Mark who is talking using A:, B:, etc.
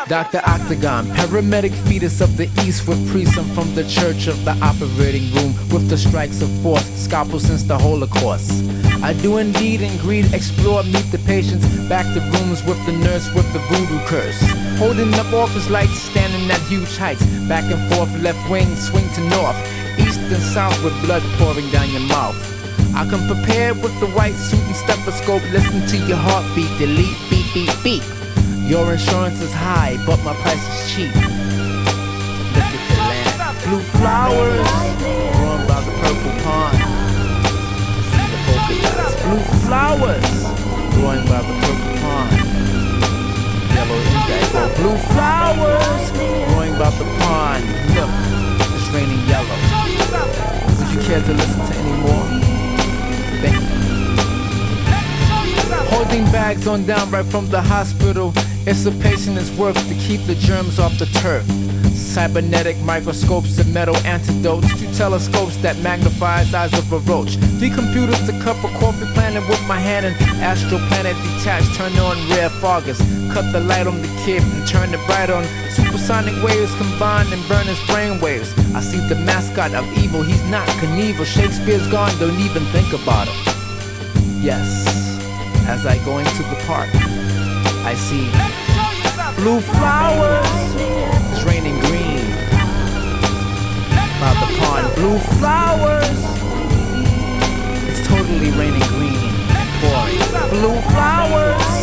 A: Dr. Octagon, paramedic fetus of the east with priests. I'm from the church of the operating room with the strikes of force, scalpel since the Holocaust. I do indeed and greed, explore, meet the patients, back to rooms with the nurse with the voodoo curse. Holding up office lights, standing at huge heights, back and forth, left wing, swing to north, east and south with blood pouring down your mouth. I come prepared with the white suit and stethoscope, listen to your heartbeat, delete, beep, beep, beep. Your insurance is high, but my price is cheap. Look at the land, blue flowers, growing by the purple pond. See the polka dots, blue flowers, growing by the purple pond. Yellow indigo, blue flowers, growing by the pond. Look, it's raining yellow. Would you care to listen to any more? Thank you. Holding bags on down right from the hospital. It's a patient is worth to keep the germs off the turf. Cybernetic microscopes and metal antidotes. 2 telescopes that magnifies eyes of a roach. 3 computers, a cup of coffee planted with my hand. And astral planet detached, turn on rare foggers. Cut the light on the kid and turn it bright on. Supersonic waves combined and burn his brain waves. I see the mascot of evil, he's not Knievel. Shakespeare's gone, don't even think about him. Yes, as I go into the park, I see blue flowers, it's raining green by the pond. Blue flowers, it's totally raining green and pouring. Blue flowers.